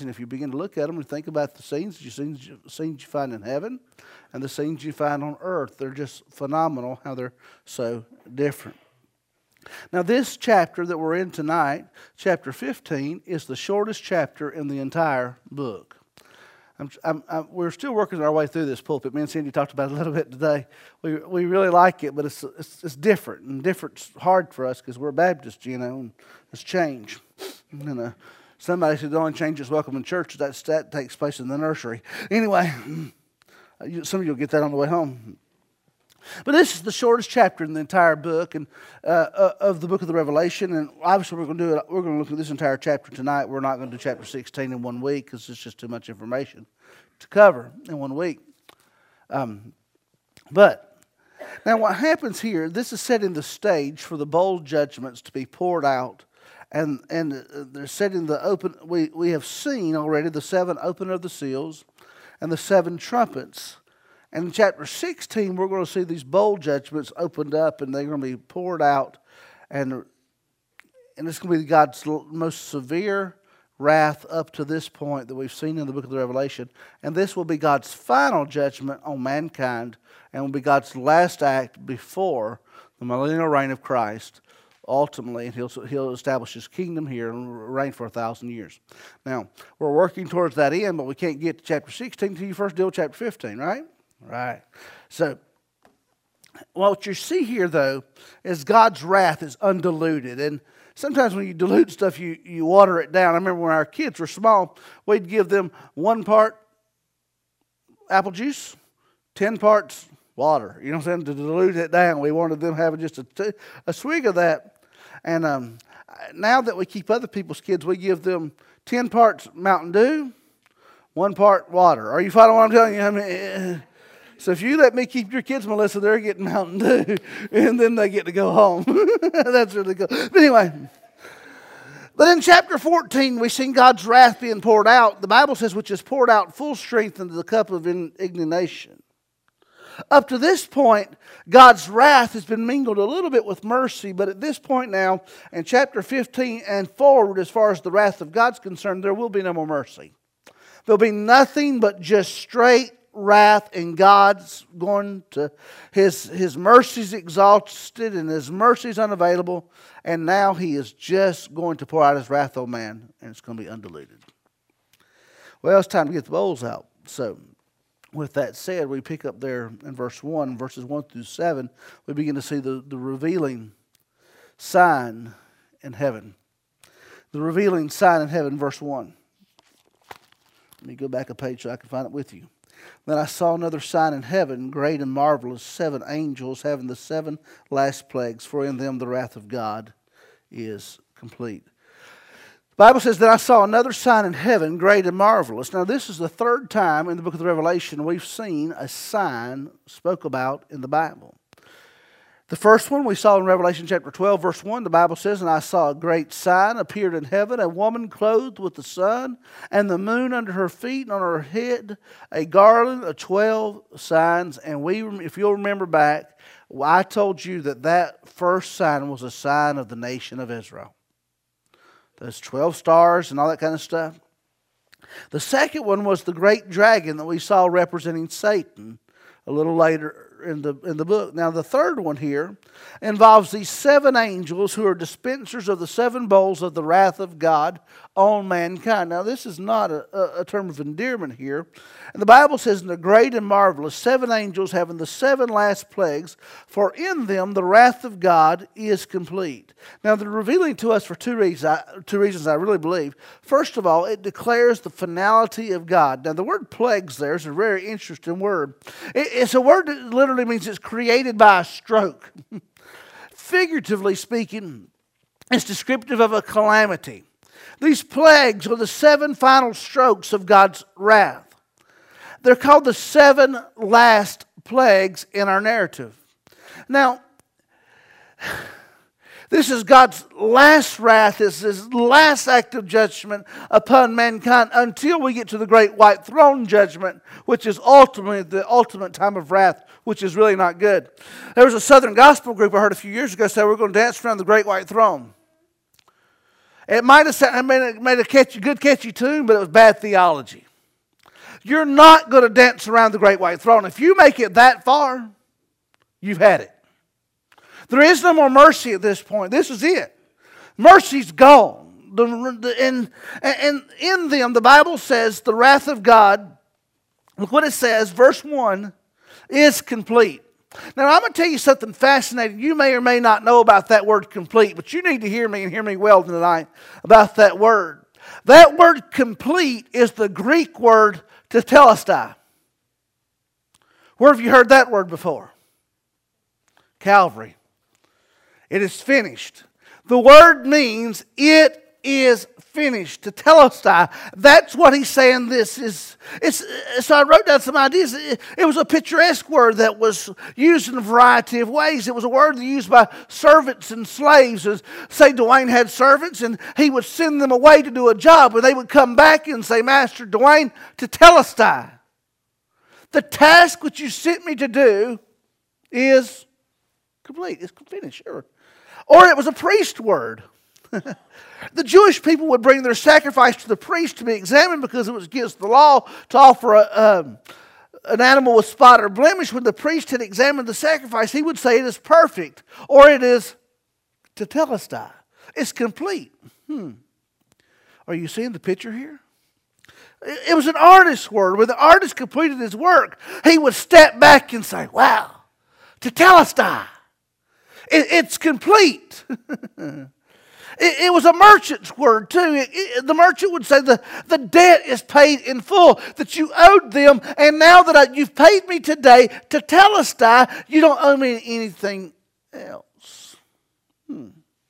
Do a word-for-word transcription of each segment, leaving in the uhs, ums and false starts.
amazing if you begin to look at them and think about the scenes, you scenes, scenes you find in heaven and the scenes you find on earth. They're just phenomenal how they're so different. Now, this chapter that we're in tonight, chapter fifteen, is the shortest chapter in the entire book. I'm, I'm, I'm, we're still working our way through this pulpit. Me and Cindy talked about it a little bit today. We we really like it, but it's it's, it's different, and different's hard for us because we're Baptists, you know, and it's change. And uh, somebody said the only change is welcome in church. That that takes place in the nursery. Anyway, some of you will get that on the way home. But this is the shortest chapter in the entire book and uh, of the book of the Revelation. And obviously, we're going to do it. We're going to look at this entire chapter tonight. We're not going to do chapter sixteen in one week because it's just too much information to cover in one week. Um, but now, what happens here? This is setting the stage for the bowl judgments to be poured out, and and they're setting the open. We we have seen already the seven opening of the seals, and the seven trumpets. And in chapter sixteen, we're going to see these bowl judgments opened up, and they're going to be poured out. And, and it's going to be God's most severe wrath up to this point that we've seen in the book of the Revelation. And this will be God's final judgment on mankind, and will be God's last act before the millennial reign of Christ. Ultimately, and he'll, he'll establish his kingdom here and reign for a thousand years. Now, we're working towards that end, but we can't get to chapter sixteen until you first deal with chapter fifteen, right? Right. So, what you see here, though, is God's wrath is undiluted. And sometimes when you dilute stuff, you, you water it down. I remember when our kids were small, we'd give them one part apple juice, ten parts water. You know what I'm saying? To dilute it down. We wanted them having just a, t- a swig of that. And um, now that we keep other people's kids, we give them ten parts Mountain Dew, one part water. Are you following what I'm telling you? I mean, so if you let me keep your kids, Melissa, they're getting Mountain Dew, and then they get to go home. That's really good. But anyway, but in chapter fourteen, we've seen God's wrath being poured out. The Bible says, which is poured out full strength into the cup of indignation. Up to this point, God's wrath has been mingled a little bit with mercy, but at this point now, in chapter fifteen and forward, as far as the wrath of God's concerned, there will be no more mercy. There'll be nothing but just straight wrath, and God's going to, his, his mercy's exhausted and his mercy's unavailable, and now he is just going to pour out his wrath on man, and it's going to be undiluted. Well, it's time to get the bowls out. So, with that said, we pick up there in verse one, verses one through seven, we begin to see the, the revealing sign in heaven. The revealing sign in heaven, verse one. Let me go back a page so I can find it with you. Then I saw another sign in heaven, great and marvelous, seven angels having the seven last plagues, for in them the wrath of God is complete. The Bible says that I saw another sign in heaven, great and marvelous. Now this is the third time in the book of the Revelation we've seen a sign spoke about in the Bible. The first one we saw in Revelation chapter twelve, verse one, the Bible says, and I saw a great sign appeared in heaven, a woman clothed with the sun and the moon under her feet, and on her head a garland of twelve signs. And we, if you'll remember back, I told you that that first sign was a sign of the nation of Israel. Those twelve stars and all that kind of stuff. The second one was the great dragon that we saw representing Satan a little later in the in the book. Now the third one here involves these seven angels who are dispensers of the seven bowls of the wrath of God on mankind. Now this is not a, a, a term of endearment here. And the Bible says, in the great and marvelous, seven angels having the seven last plagues, for in them the wrath of God is complete. Now they're revealing to us for two reasons, two reasons I really believe. First of all, it declares the finality of God. Now the word plagues there is a very interesting word. It, it's a word that literally means it's created by a stroke. Figuratively speaking, it's descriptive of a calamity. These plagues are the seven final strokes of God's wrath. They're called the seven last plagues in our narrative. Now, this is God's last wrath. This is His last act of judgment upon mankind until we get to the great white throne judgment, which is ultimately the ultimate time of wrath, which is really not good. There was a Southern gospel group I heard a few years ago say we're going to dance around the great white throne. It might have sounded, made a, made a catchy, good catchy tune, but it was bad theology. You're not going to dance around the great white throne. If you make it that far, you've had it. There is no more mercy at this point. This is it. Mercy's gone. The, the, and, and in them, the Bible says, the wrath of God, look what it says, verse one, is complete. Now, I'm going to tell you something fascinating. You may or may not know about that word complete, but you need to hear me and hear me well tonight about that word. That word complete is the Greek word tetelestai. Where have you heard that word before? Calvary. It is finished. The word means it is finished. Tetelestai. That's what he's saying this is. It's, so I wrote down some ideas. It, it was a picturesque word that was used in a variety of ways. It was a word used by servants and slaves. As, say Dwayne had servants and he would send them away to do a job, and they would come back and say, Master Dwayne, tetelestai. The task which you sent me to do is complete. It's finished, sure. Or it was a priest word. The Jewish people would bring their sacrifice to the priest to be examined because it was against the law to offer a, um, an animal with spot or blemish. When the priest had examined the sacrifice, he would say it is perfect, or it is tetelestai. It's complete. Hmm. Are you seeing the picture here? It was an artist's word. When the artist completed his work, he would step back and say, wow, tetelestai. It, it's complete. It, it was a merchant's word too. It, it, the merchant would say the, the debt is paid in full, that you owed them, and now that I, you've paid me today, tetelestai, you don't owe me anything else. Hmm.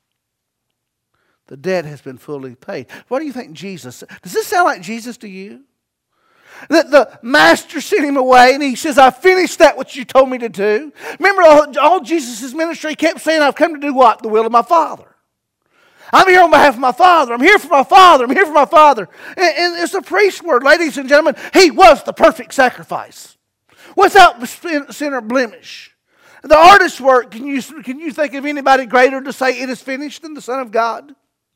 The debt has been fully paid. What do you think Jesus said? Does this sound like Jesus to you? That the master sent him away and he says, I finished that which you told me to do. Remember all, all Jesus' ministry kept saying, I've come to do what? The will of my Father. I'm here on behalf of my Father. I'm here for my Father. I'm here for my Father. And, and it's a priest word, ladies and gentlemen. He was the perfect sacrifice, without sin or blemish. The artist's work, can you, can you think of anybody greater to say it is finished than the Son of God?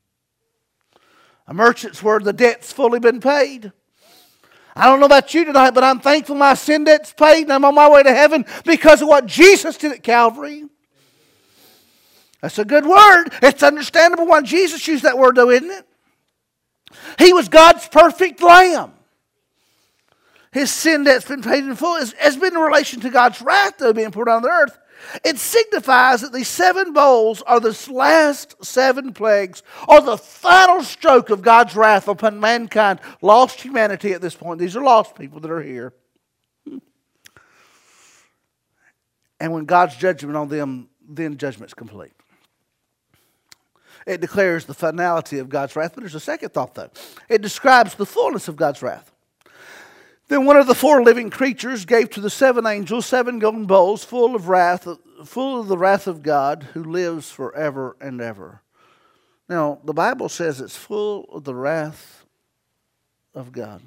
A merchant's word, the debt's fully been paid. I don't know about you tonight, but I'm thankful my sin debt's paid and I'm on my way to heaven because of what Jesus did at Calvary. That's a good word. It's understandable why Jesus used that word though, isn't it? He was God's perfect lamb. His sin debt's been paid in full. It's, it's been in relation to God's wrath though being poured on the earth. It signifies that these seven bowls are the last seven plagues, or the final stroke of God's wrath upon mankind, lost humanity at this point. These are lost people that are here. And when God's judgment on them, then judgment's complete. It declares the finality of God's wrath. But there's a second thought, though. It describes the fullness of God's wrath. Then one of the four living creatures gave to the seven angels seven golden bowls full of wrath, full of the wrath of God, who lives forever and ever. Now, the Bible says it's full of the wrath of God.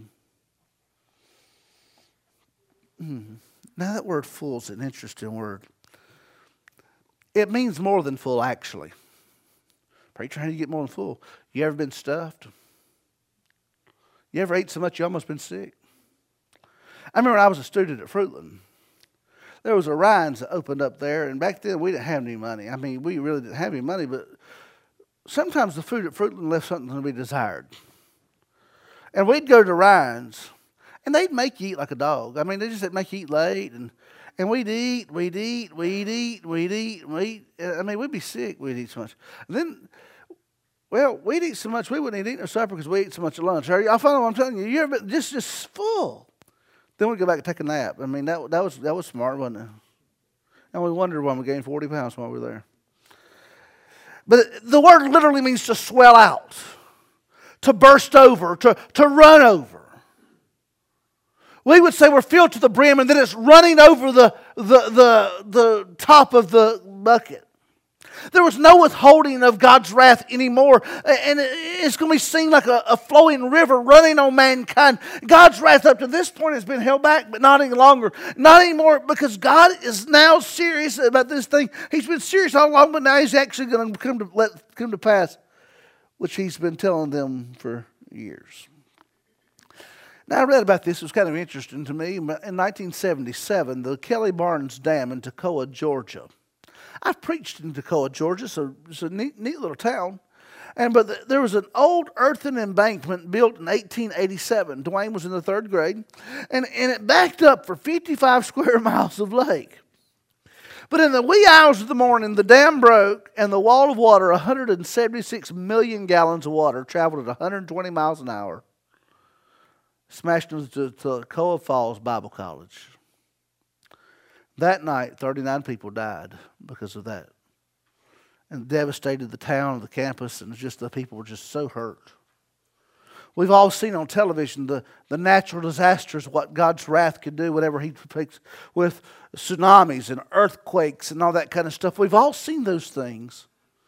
Hmm. Now, that word full is an interesting word. It means more than full, actually. Preacher, how do you get more than full? You ever been stuffed? You ever ate so much you almost been sick? I remember when I was a student at Fruitland. There was a Ryan's that opened up there, and back then we didn't have any money. I mean, we really didn't have any money, but sometimes the food at Fruitland left something to be desired. And we'd go to Ryan's, and they'd make you eat like a dog. I mean, they just make you eat late, and, and we'd eat, we'd eat, we'd eat, we'd eat, we'd eat. I mean, we'd be sick, we'd eat so much. And then, well, we'd eat so much, we wouldn't even eat our supper because we ate so much at lunch. I find what I'm telling you, you ever been just, just full. Then we'd go back and take a nap. I mean, that, that was that was smart, wasn't it? And we wondered why we gained forty pounds while we were there. But the word literally means to swell out, to burst over, to, to run over. We would say we're filled to the brim, and then it's running over the, the, the, the top of the bucket. There was no withholding of God's wrath anymore. And it's going to be seen like a, a flowing river running on mankind. God's wrath up to this point has been held back, but not any longer. Not anymore, because God is now serious about this thing. He's been serious all along, but now he's actually going to come to, let, come to pass. which he's been telling them for years. Now, I read about this. It was kind of interesting to me. In nineteen seventy-seven, the Kelly Barnes Dam in Toccoa, Georgia. I've preached in Toccoa, Georgia, so it's a neat, neat little town. And but the, there was an old earthen embankment built in eighteen eighty-seven. Dwayne was in the third grade. And, and it backed up for fifty-five square miles of lake. But in the wee hours of the morning, the dam broke, and the wall of water, one hundred seventy-six million gallons of water, traveled at one hundred twenty miles an hour, smashed into Toccoa Falls Bible College. That night, thirty-nine people died because of that. And devastated the town, the campus, and just the people were just so hurt. We've all seen on television the, the natural disasters, what God's wrath could do, whatever he takes with tsunamis and earthquakes and all that kind of stuff. We've all seen those things.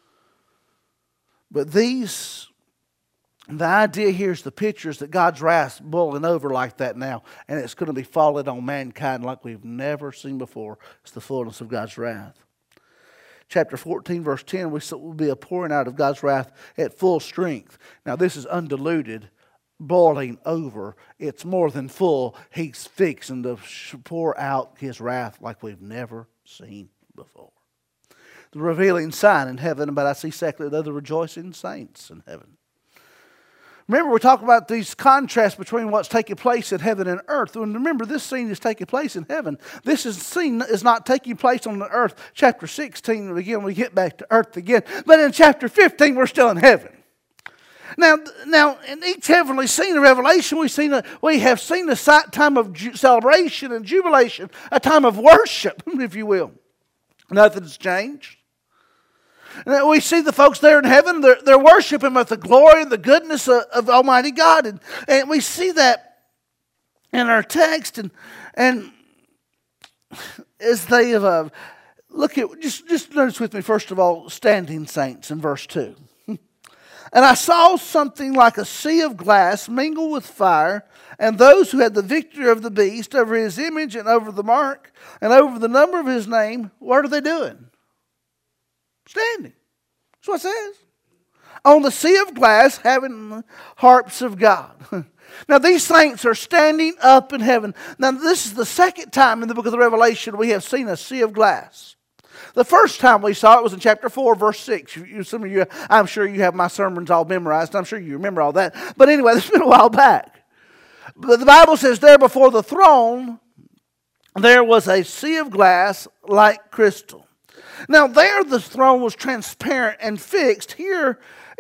But these, the idea here is the picture is that God's wrath boiling over like that now, and it's going to be falling on mankind like we've never seen before. It's the fullness of God's wrath. Chapter fourteen, verse ten, we will be a pouring out of God's wrath at full strength. Now, this is undiluted, boiling over. It's more than full. He's fixing to pour out his wrath like we've never seen before. The revealing sign in heaven, but I see secondly, the rejoicing saints in heaven. Remember, we're talking about these contrasts between what's taking place in heaven and earth. And remember, this scene is taking place in heaven. This is, scene is not taking place on the earth. Chapter sixteen, again, we get back to earth again. But in chapter fifteen, we're still in heaven. Now, now in each heavenly scene of Revelation, we've seen a, we have seen a time of ju- celebration and jubilation, a time of worship, if you will. Nothing's changed. And we see the folks there in heaven, they're, they're worshiping with the glory and the goodness of, of Almighty God. And, and we see that in our text. And, and as they have, uh, look at, just, just notice with me, first of all, standing saints in verse two. And I saw something like a sea of glass mingled with fire, and those who had the victory of the beast over his image and over the mark and over the number of his name, what are they doing? Standing. That's what it says. On the sea of glass, having the harps of God. Now, these saints are standing up in heaven. Now, this is the second time in the book of the Revelation we have seen a sea of glass. The first time we saw it was in chapter four, verse six. You, some of you, I'm sure you have my sermons all memorized. I'm sure you remember all that. But anyway, it's been a while back. But the Bible says there before the throne, there was a sea of glass like crystal. Now, there the throne was transparent and fixed. Here,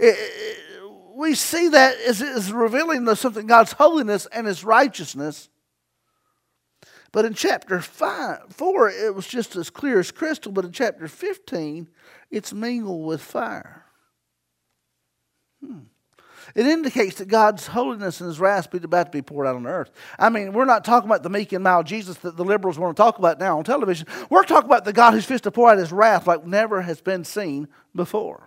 we see that as, as revealing of something, God's holiness and his righteousness. But in chapter five, four, it was just as clear as crystal. But in chapter fifteen, it's mingled with fire. Hmm. It indicates that God's holiness and his wrath is about to be poured out on earth. I mean, we're not talking about the meek and mild Jesus that the liberals want to talk about now on television. We're talking about the God who's fixed to pour out his wrath like never has been seen before.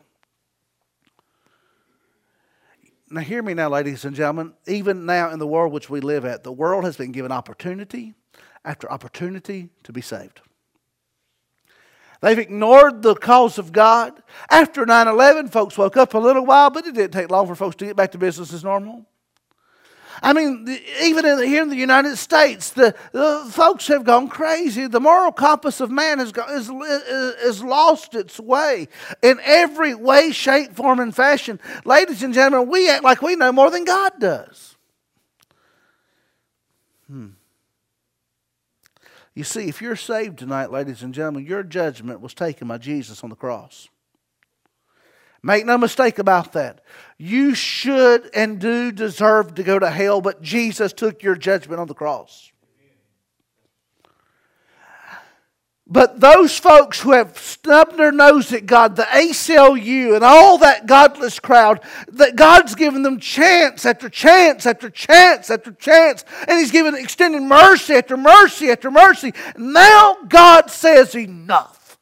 Now hear me now, ladies and gentlemen. Even now in the world which we live at, the world has been given opportunity after opportunity to be saved. They've ignored the cause of God. After nine eleven, folks woke up a little while, but it didn't take long for folks to get back to business as normal. I mean, even in, here in the United States, the, the folks have gone crazy. The moral compass of man has, gone, has, has lost its way in every way, shape, form, and fashion. Ladies and gentlemen, we act like we know more than God does. Hmm. You see, if you're saved tonight, ladies and gentlemen, your judgment was taken by Jesus on the cross. Make no mistake about that. You should and do deserve to go to hell, but Jesus took your judgment on the cross. But those folks who have stubbed their nose at God, the A C L U and all that godless crowd, that God's given them chance after chance after chance after chance. And he's given extended mercy after mercy after mercy. Now God says enough.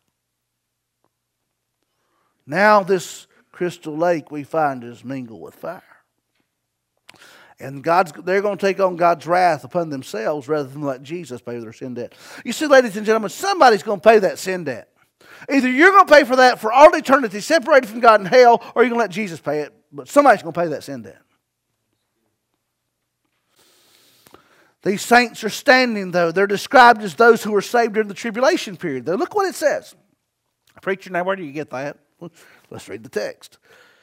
Now this crystal lake we find is mingled with fire. And God's, they're going to take on God's wrath upon themselves rather than let Jesus pay their sin debt. You see, ladies and gentlemen, somebody's going to pay that sin debt. Either you're going to pay for that for all eternity, separated from God in hell, or you're going to let Jesus pay it but somebody's going to pay that sin debt. These saints are standing, though. They're described as those who were saved during the tribulation period. Though, look what it says. Preacher, now where do you get that? Let's read the text.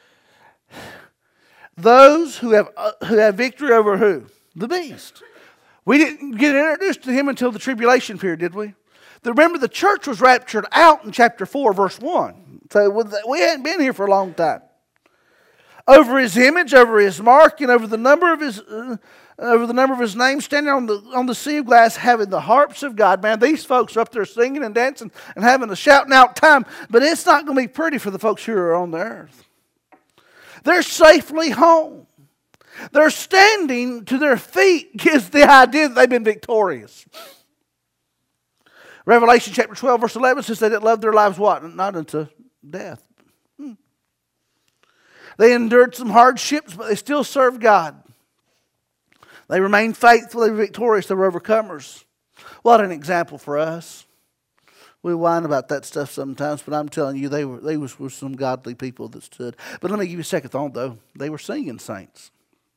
Those who have uh, who have victory over who? The beast. We didn't get introduced to him until the tribulation period, did we? Remember, the church was raptured out in chapter four, verse one. So we hadn't been here for a long time. Over his image, over his mark, and over the number of his uh, over the number of his name, standing on the on the sea of glass, having the harps of God. Man, these folks are up there singing and dancing and having a shouting out time. But it's not going to be pretty for the folks who are on the earth. They're safely home. They're standing to their feet gives the idea that they've been victorious. Revelation chapter twelve, verse eleven says they didn't love their lives what? Not unto death. Hmm. They endured some hardships, but they still served God. They remained faithful, they were victorious, they were overcomers. What an example for us. We whine about that stuff sometimes, but I'm telling you, they were they was, were some godly people that stood. But let me give you a second thought, though. They were singing saints.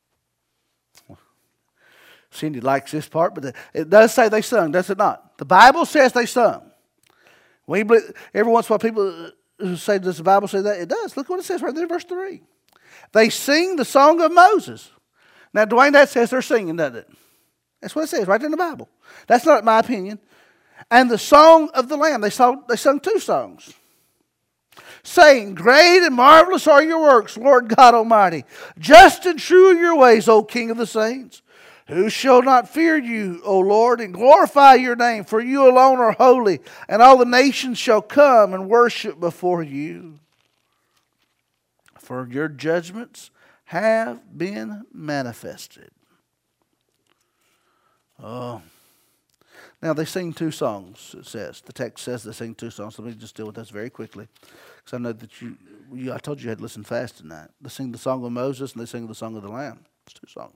Cindy likes this part, but it does say they sung, does it not? The Bible says they sung. We believe, every once in a while people who say, does the Bible say that? It does. Look what it says right there in verse three. They sing the song of Moses. Now, Dwayne, that says they're singing, doesn't it? That's what it says right there in the Bible. That's not my opinion. And the song of the Lamb. They sung, they sung two songs. Saying, great and marvelous are your works, Lord God Almighty. Just and true are your ways, O King of the saints. Who shall not fear you, O Lord, and glorify your name? For you alone are holy, and all the nations shall come and worship before you. For your judgments have been manifested. Oh. Now, they sing two songs, it says. The text says they sing two songs. Let me just deal with this very quickly. Because I know that you, you, I told you you had to listen fast tonight. They sing the song of Moses and they sing the song of the Lamb. It's two songs.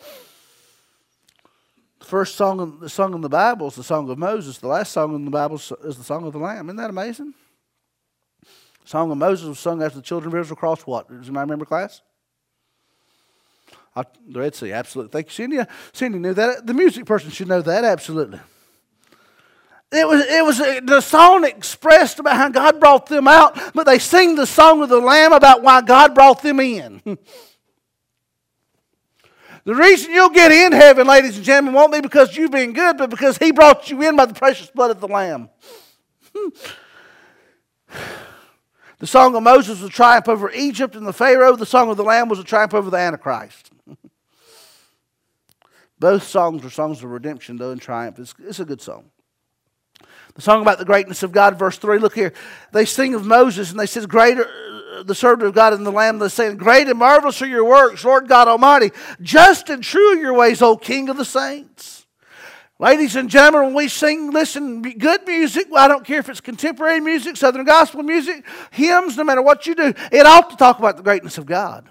The first song, the song in the Bible is the song of Moses. The last song in the Bible is the song of the Lamb. Isn't that amazing? The song of Moses was sung after the children of Israel crossed what? Does anybody remember, class? I, the Red Sea, absolutely. Thank you, Cindy. Cindy knew that. The music person should know that, absolutely. It was, it was the song expressed about how God brought them out, but they sing the song of the Lamb about why God brought them in. The reason you'll get in heaven, ladies and gentlemen, won't be because you've been good, but because He brought you in by the precious blood of the Lamb. The song of Moses was a triumph over Egypt and the Pharaoh. The song of the Lamb was a triumph over the Antichrist. Both songs are songs of redemption, though, and triumph. It's, it's a good song. The song about the greatness of God, verse three, look here. They sing of Moses, and they says, greater, the servant of God and the Lamb, they're saying, great and marvelous are your works, Lord God Almighty. Just and true are your ways, O King of the saints. Ladies and gentlemen, when we sing, listen, good music, well, I don't care if it's contemporary music, Southern gospel music, hymns, no matter what you do, it ought to talk about the greatness of God.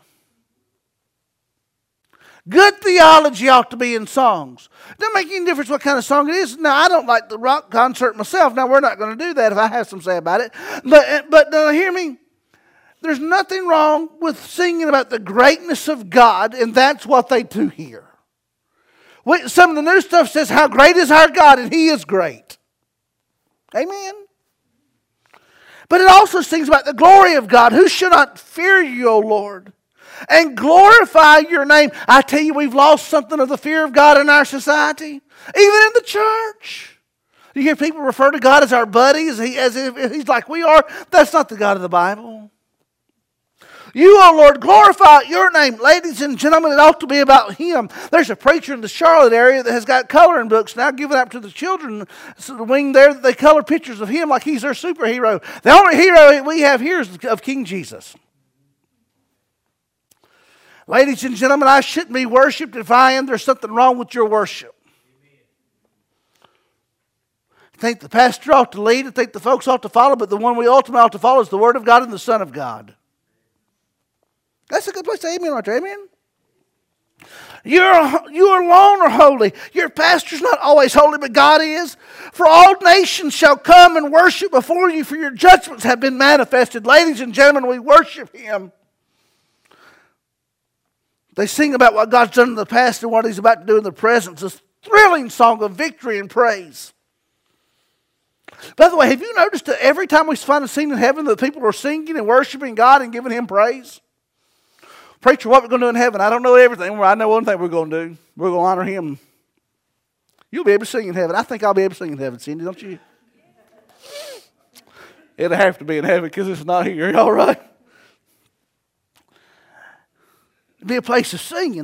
Good theology ought to be in songs. It doesn't make any difference what kind of song it is. Now, I don't like the rock concert myself. Now, we're not going to do that if I have some say about it. But, but uh, hear me. There's nothing wrong with singing about the greatness of God, and that's what they do here. We, some of the new stuff says, how great is our God, and He is great. Amen. But it also sings about the glory of God. Who should not fear you, O Lord? And glorify your name. I tell you, we've lost something of the fear of God in our society. Even in the church. You hear people refer to God as our buddy, as, he, as if He's like we are. That's not the God of the Bible. You, O Lord, glorify your name. Ladies and gentlemen, it ought to be about Him. There's a preacher in the Charlotte area that has got coloring books now given out to the children. So the wing there, they color pictures of Him like He's their superhero. The only hero we have here is of King Jesus. Ladies and gentlemen, I shouldn't be worshipped. If I am, there's something wrong with your worship. I think the pastor ought to lead. I think the folks ought to follow. But the one we ultimately ought to follow is the Word of God and the Son of God. That's a good place to say amen right there. Amen. You're, you alone are holy. Your pastor's not always holy, but God is. For all nations shall come and worship before you, for your judgments have been manifested. Ladies and gentlemen, we worship Him. They sing about what God's done in the past and what He's about to do in the present. It's a thrilling song of victory and praise. By the way, have you noticed that every time we find a scene in heaven that people are singing and worshiping God and giving Him praise? Preacher, what we're going to do in heaven? I don't know everything. I know one thing we're going to do. We're going to honor Him. You'll be able to sing in heaven. I think I'll be able to sing in heaven, Cindy, don't you? It'll have to be in heaven because it's not here. All right? It'll be a place of singing.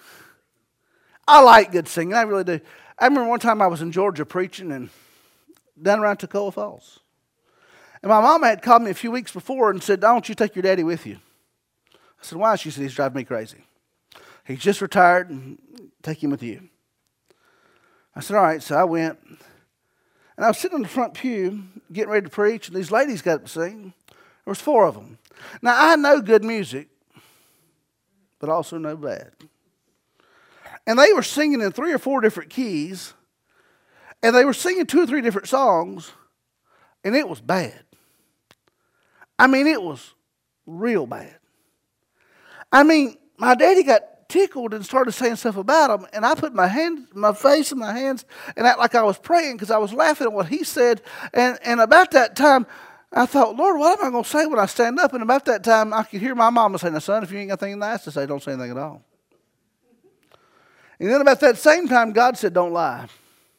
I like good singing. I really do. I remember one time I was in Georgia preaching and down around Toccoa Falls. And my mama had called me a few weeks before and said, "Why don't you take your daddy with you?" I said, "Why?" She said, "He's driving me crazy. He's just retired, and take him with you." I said, "All right." So I went. And I was sitting in the front pew getting ready to preach, and these ladies got up to sing. There was four of them. Now, I know good music, but also know bad. And they were singing in three or four different keys, and they were singing two or three different songs, and it was bad. I mean, it was real bad. I mean, my daddy got tickled and started saying stuff about them, and I put my hand, my face in my hands and act like I was praying because I was laughing at what he said. And, and about that time, I thought, Lord, what am I going to say when I stand up? And about that time, I could hear my mama saying, "Now, son, if you ain't got anything nice to say, don't say anything at all." And then about that same time, God said, "Don't lie."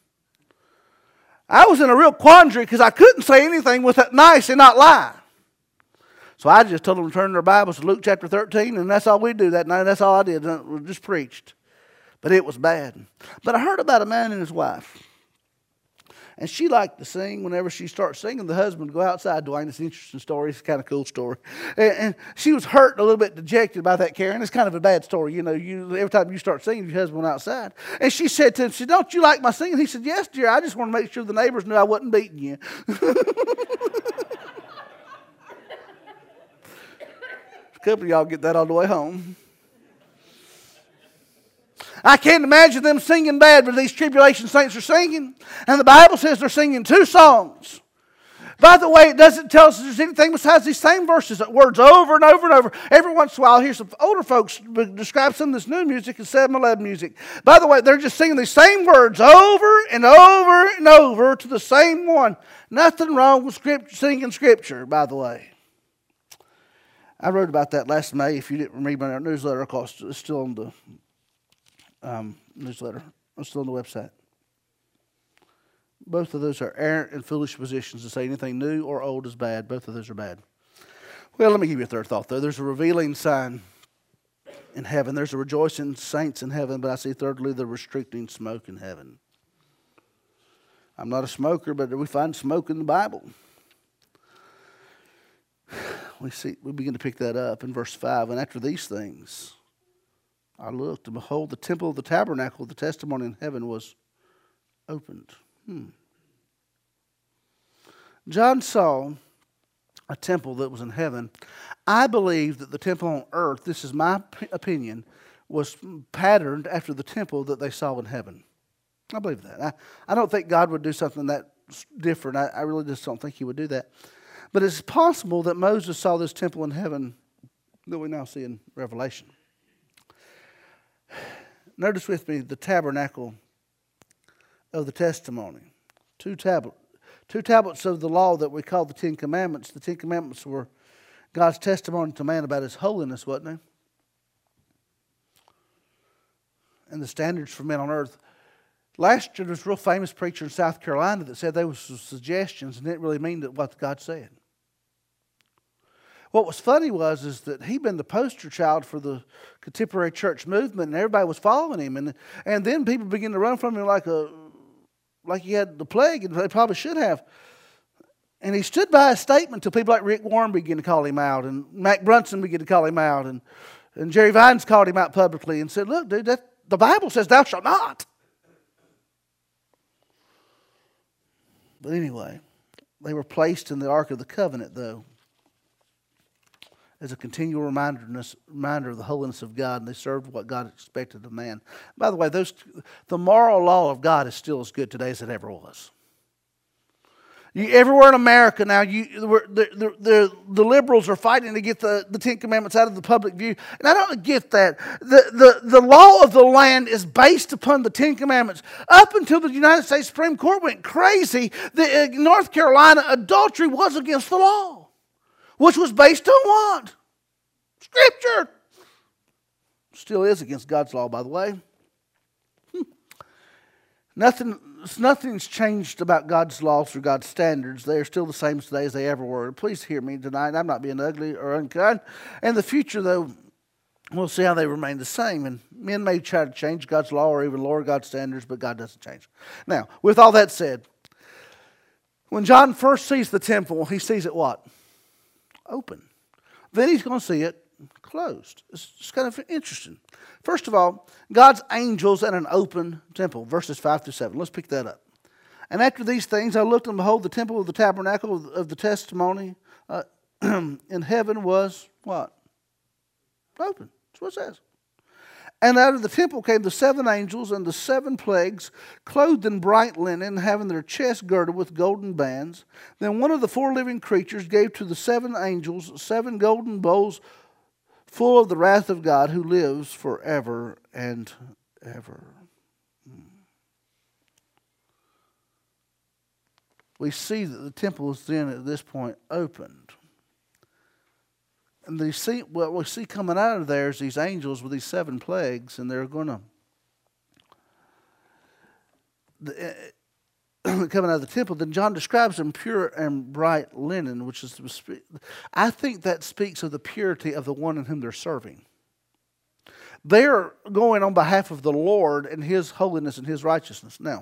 I was in a real quandary because I couldn't say anything with that nice and not lie. So I just told them to turn their Bibles to Luke chapter thirteen, and that's all we do that night. That's all I did. We just preached. But it was bad. But I heard about a man and his wife. And she liked to sing. Whenever she starts singing, the husband would go outside. Dwayne, it's an interesting story. It's a kind of cool story. And, and she was hurt and a little bit dejected by that, Karen. It's kind of a bad story. You know, you every time you start singing, your husband went outside. And she said to him, she said, "Don't you like my singing?" He said, "Yes, dear. I just want to make sure the neighbors knew I wasn't beating you." A couple of y'all get that on the way home. I can't imagine them singing bad, but these tribulation saints are singing. And the Bible says they're singing two songs. By the way, it doesn't tell us there's anything besides these same verses, words over and over and over. Every once in a while, I hear some older folks describe some of this new music as seven eleven music. By the way, they're just singing these same words over and over and over to the same one. Nothing wrong with script, singing Scripture, by the way. I wrote about that last May. If you didn't read my newsletter, of course, it's still on the um, newsletter. It's still on the website. Both of those are errant and foolish positions to say anything new or old is bad. Both of those are bad. Well, let me give you a third thought, though. There's a revealing sign in heaven. There's a rejoicing saints in heaven, but I see thirdly the restricting smoke in heaven. I'm not a smoker, but we find smoke in the Bible. We see, we begin to pick that up in verse five. "And after these things, I looked, and behold, the temple of the tabernacle of the testimony in heaven was opened." Hmm. John saw a temple that was in heaven. I believe that the temple on earth, this is my opinion, was patterned after the temple that they saw in heaven. I believe that. I, I don't think God would do something that different. I, I really just don't think He would do that. But it's possible that Moses saw this temple in heaven that we now see in Revelation. Notice with me the tabernacle of the testimony. Two, tablet, two tablets of the law that we call the Ten Commandments. The Ten Commandments were God's testimony to man about His holiness, wasn't it? And the standards for men on earth. Last year there was a real famous preacher in South Carolina that said there were some suggestions and didn't really mean what God said. What was funny was is that he'd been the poster child for the contemporary church movement, and everybody was following him. And and then people began to run from him like a like he had the plague, and they probably should have. And he stood by his statement until people like Rick Warren began to call him out, and Mac Brunson began to call him out, and, and Jerry Vines called him out publicly and said, "Look, dude, that, the Bible says thou shalt not." But anyway, they were placed in the Ark of the Covenant, though, as a continual reminder, reminder of the holiness of God, and they served what God expected of man. By the way, those, the moral law of God is still as good today as it ever was. You, everywhere in America now, you, the, the, the, the liberals are fighting to get the, the Ten Commandments out of the public view. And I don't get that. The, the, the law of the land is based upon the Ten Commandments. Up until the United States Supreme Court went crazy, the, uh, North Carolina, adultery was against the law, which was based on what? Scripture. Still is against God's law, by the way. Hmm. Nothing... Nothing's changed about God's laws or God's standards. They are still the same today as they ever were. Please hear me tonight. I'm not being ugly or unkind. In the future, though, we'll see how they remain the same. And men may try to change God's law or even lower God's standards, but God doesn't change. Now, with all that said, when John first sees the temple, he sees it what? Open. Then he's going to see it closed. It's just kind of interesting. First of all, God's angels and an open temple, verses five through seven. Let's pick that up. And after these things, I looked and behold, the temple of the tabernacle of, of the testimony uh, in heaven was what? Open. That's what it says. And out of the temple came the seven angels and the seven plagues, clothed in bright linen, having their chests girded with golden bands. Then one of the four living creatures gave to the seven angels seven golden bowls full of the wrath of God, who lives forever and ever. We see that the temple is then at this point opened. And they see, what we see coming out of there is these angels with these seven plagues, and they're going to... coming out of the temple. Then John describes them pure and bright linen, which is, I think that speaks of the purity of the one in whom they're serving. They're going on behalf of the Lord and His holiness and His righteousness. Now,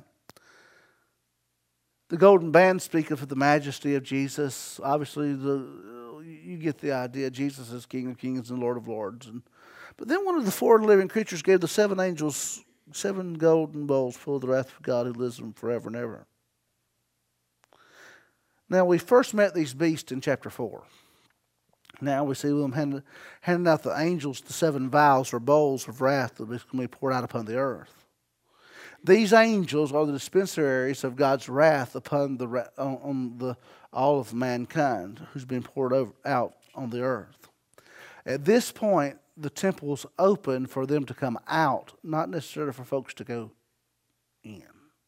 the golden bands speak of the majesty of Jesus. Obviously, the you get the idea. Jesus is King of Kings and Lord of Lords. And, but then one of the four living creatures gave the seven angels seven golden bowls full of the wrath of God, who lives in them forever and ever. Now, we first met these beasts in chapter four. Now we see them handing, handing out the angels the seven vials or bowls of wrath that is going to be poured out upon the earth. These angels are the dispensaries of God's wrath upon the on, on the all of mankind, who's been poured over, out on the earth. At this point, the temple's open for them to come out, not necessarily for folks to go in.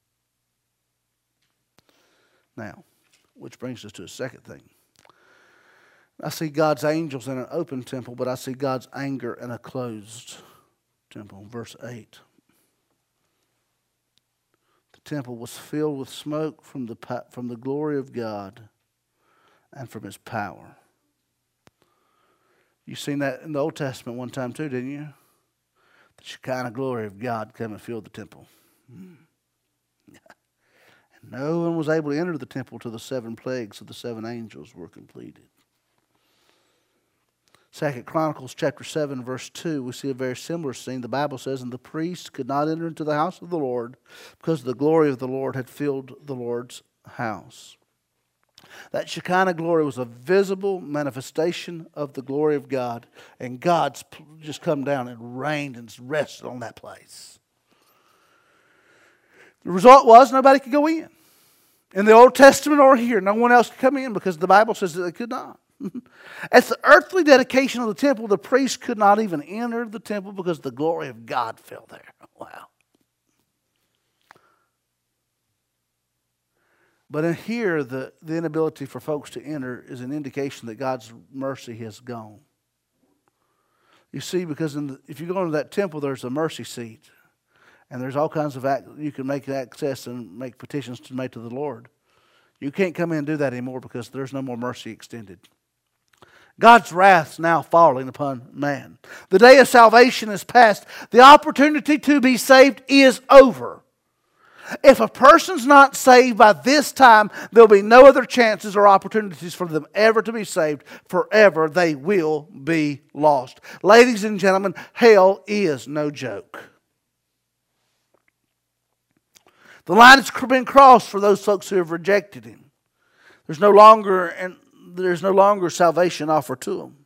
Now, which brings us to a second thing. I see God's angels in an open temple, but I see God's anger in a closed temple. Verse eight. The temple was filled with smoke from the, from the glory of God and from His power. You seen that in the Old Testament one time too, didn't you? The Shekinah glory of God came and filled the temple. Hmm. And no one was able to enter the temple till the seven plagues of the seven angels were completed. Second Chronicles chapter seven, verse two, we see a very similar scene. The Bible says, and the priests could not enter into the house of the Lord because the glory of the Lord had filled the Lord's house. That Shekinah glory was a visible manifestation of the glory of God, and God's just come down and reigned and rested on that place. The result was nobody could go in. In the Old Testament or here, no one else could come in because the Bible says that they could not. At the earthly dedication of the temple, the priests could not even enter the temple because the glory of God fell there. Wow. But in here, the, the inability for folks to enter is an indication that God's mercy has gone. You see, because in the, if you go into that temple, there's a mercy seat. And there's all kinds of, act, you can make access and make petitions to make to the Lord. You can't come in and do that anymore because there's no more mercy extended. God's wrath's now falling upon man. The day of salvation is past. The opportunity to be saved is over. If a person's not saved by this time, there'll be no other chances or opportunities for them ever to be saved. Forever they will be lost. Ladies and gentlemen, hell is no joke. The line has been crossed for those folks who have rejected Him. There's no longer and there's no longer salvation offered to them.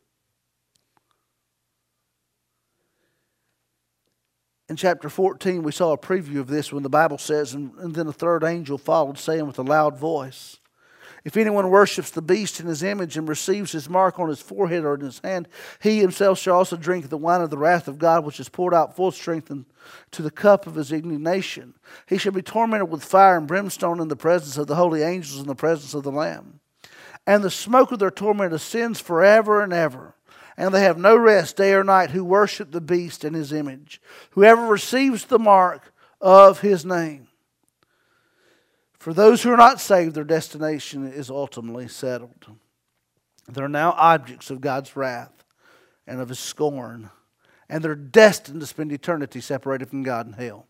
In chapter fourteen, we saw a preview of this when the Bible says, and, and then a third angel followed, saying with a loud voice, If anyone worships the beast in his image and receives his mark on his forehead or in his hand, he himself shall also drink the wine of the wrath of God, which is poured out full strength into the cup of his indignation. He shall be tormented with fire and brimstone in the presence of the holy angels, in the presence of the Lamb. And the smoke of their torment ascends forever and ever. And they have no rest day or night who worship the beast in his image, whoever receives the mark of his name. For those who are not saved, their destination is ultimately settled. They're now objects of God's wrath and of his scorn, and they're destined to spend eternity separated from God in hell.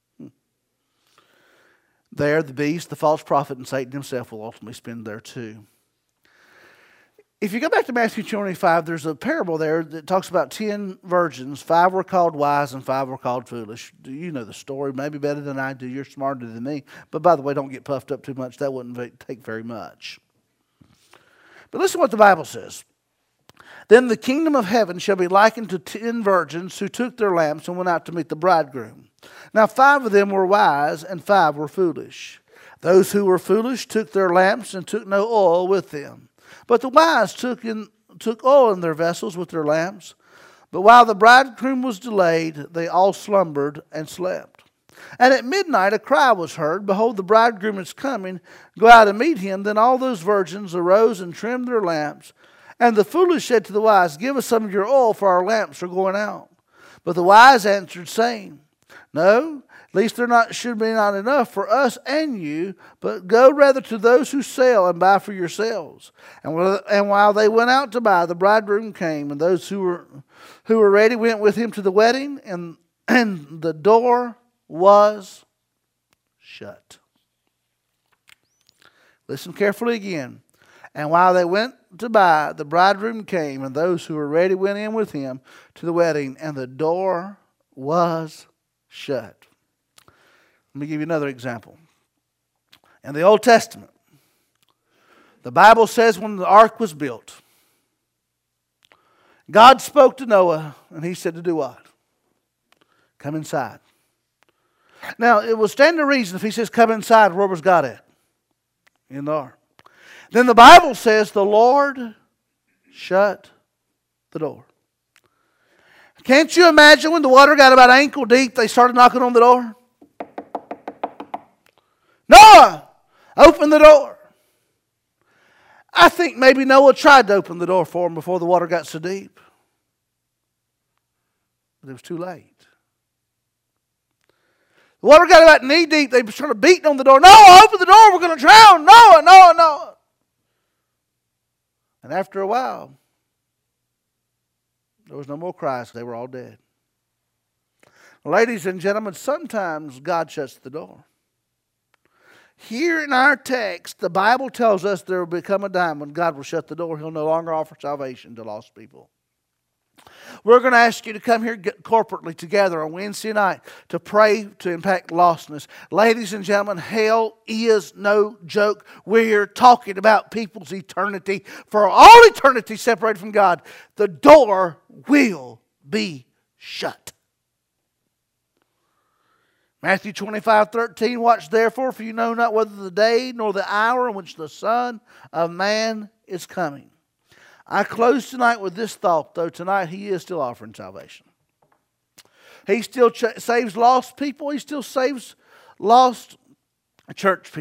There, the beast, the false prophet, and Satan himself will ultimately spend there too. If you go back to Matthew twenty-five, there's a parable there that talks about ten virgins. Five were called wise and five were called foolish. Do you know the story? Maybe better than I do. You're smarter than me. But by the way, don't get puffed up too much. That wouldn't take very much. But listen to what the Bible says. Then the kingdom of heaven shall be likened to ten virgins who took their lamps and went out to meet the bridegroom. Now five of them were wise and five were foolish. Those who were foolish took their lamps and took no oil with them. But the wise took, in, took oil in their vessels with their lamps. But while the bridegroom was delayed, they all slumbered and slept. And at midnight a cry was heard, Behold, the bridegroom is coming. Go out and meet him. Then all those virgins arose and trimmed their lamps. And the foolish said to the wise, Give us some of your oil, for our lamps are going out. But the wise answered, saying, No, at least there not, should be not enough for us and you, but go rather to those who sell and buy for yourselves. And, and while they went out to buy, the bridegroom came, and those who were who were ready went with him to the wedding, and, and the door was shut. Listen carefully again. And while they went to buy, the bridegroom came, and those who were ready went in with him to the wedding, and the door was shut. Let me give you another example. In the Old Testament, the Bible says when the ark was built, God spoke to Noah, and he said to do what? Come inside. Now, it will stand to reason if he says come inside, where was God at? In the ark. Then the Bible says the Lord shut the door. Can't you imagine when the water got about ankle deep, they started knocking on the door? Noah, open the door. I think maybe Noah tried to open the door for him before the water got so deep. But it was too late. The water got about knee deep. They started beating on the door. Noah, open the door. We're going to drown. Noah, Noah, Noah. And after a while, there was no more cries. They were all dead. Ladies and gentlemen, sometimes God shuts the door. Here in our text, the Bible tells us there will become a time when God will shut the door. He'll no longer offer salvation to lost people. We're going to ask you to come here corporately together on Wednesday night to pray to impact lostness. Ladies and gentlemen, hell is no joke. We're talking about people's eternity. For all eternity separated from God, the door will be shut. Matthew twenty-five thirteen, watch therefore, for you know not whether the day nor the hour in which the Son of Man is coming. I close tonight with this thought, though. Tonight he is still offering salvation. He still ch- saves lost people. He still saves lost church people.